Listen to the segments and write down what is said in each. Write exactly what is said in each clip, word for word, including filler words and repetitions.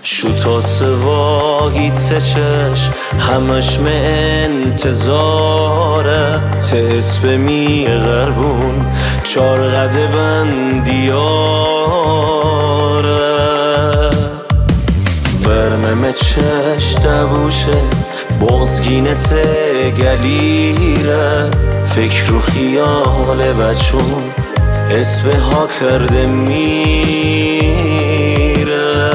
شو تا سواهی تچش همش من انتظاره ته اسم می غربون چار قده بندیاره برمه چش دبوشه بغزگینه ته گلیره فکر و خیاله و چون اسم ها کرده میره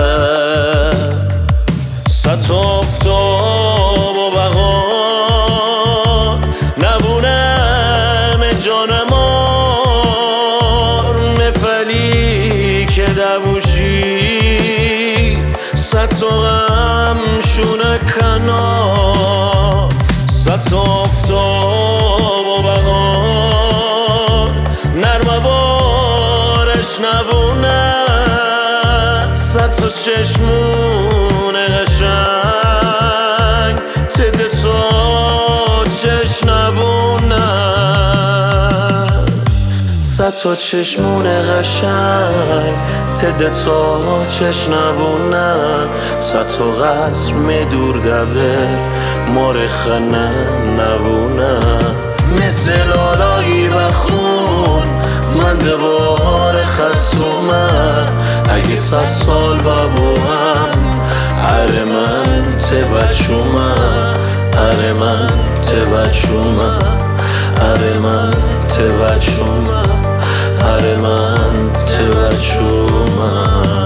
ست آفتاب و بقا نبونم جانمار مپلی که دوشی ست غم شونه کنار ست آفتاب و بقا نرم بارش نبونه ست و چشمون قشنگ تده تا چش نبونه ست و چشمون قشنگ تده تا چش نبونه ست و قصر مدور دوه مار خنه نبونه مثل لالایی و خون من دوباره خستومه اگه صد سال بابوهم اره من توجومه اره من توجومه اره من توجومه اره من توجومه